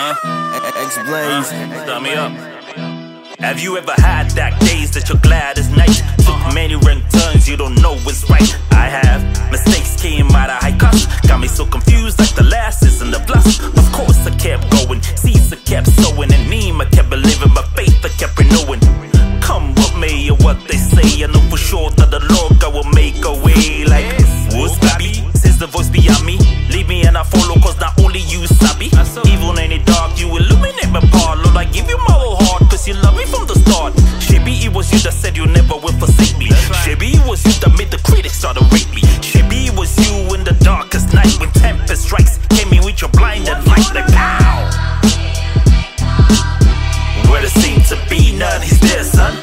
X-Blaze. Start me up. Have you ever had that days that you're glad it's night? Took many wrong turns, you don't know what's right. I have. Mistakes came out of high cost. Got me so confused like the last is in the plus. Of course I kept going, seeds I kept sowing. And I kept believing, my faith I kept renewing. Come what may or what they say, I know for sure that the Lord God will make a way. Like, what's baby? Says the voice beyond me. Leave me and I follow, cause not only you sabi. Even in the dark, you illuminate my path. Lord, I give you my whole heart, cause you love me from the start. Shaby, it was you that said you never will forsake me. Shaby, it was you that made the critics start to rate me. Shaby, it was you in the darkest night when tempest strikes. Came in with your blinded light like pow. Where there seemed to be none, he's there, son.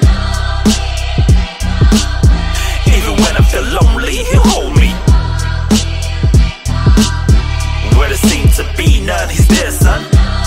Even when I feel lonely, he'll hold me. Where there seemed to be none, he's there, son.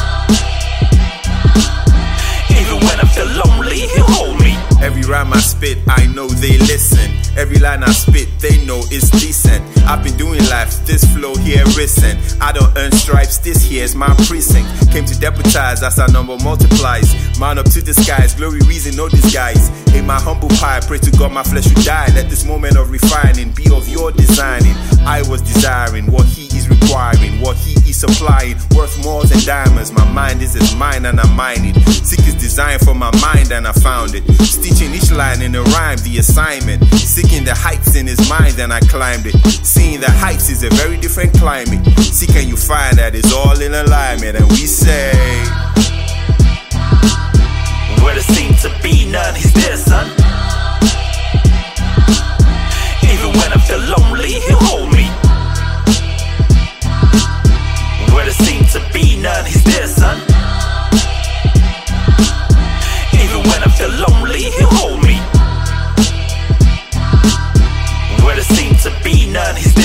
Even when I feel lonely, he'll hold me. Every rhyme I spit, I know they listen. Every line I spit, they know it's decent. I've been doing life, this flow here risen. I don't earn stripes, this here's my precinct. Came to deputize as our number multiplies. Mount up to the skies, glory reason, no disguise. In my humble pie, pray to God my flesh will die. Let this moment of refining be of your designing. I was desiring what he is requiring, what he is supplying, worth more than diamonds. My mind is his mine and I mine it. Seek his design for my mind and I found it. Stitching each line in a rhyme, the assignment. Seeking the heights in his mind and I climbed it. Seeing the heights is a very different climate. See can you find that it's all in alignment. And we say, where there seemed to be none, he's there, son. Even when I feel lonely, he'll hold me. Where there seemed to be none, he's there, son. Even when I feel lonely, he'll hold me. Where there seemed to be none, he's there.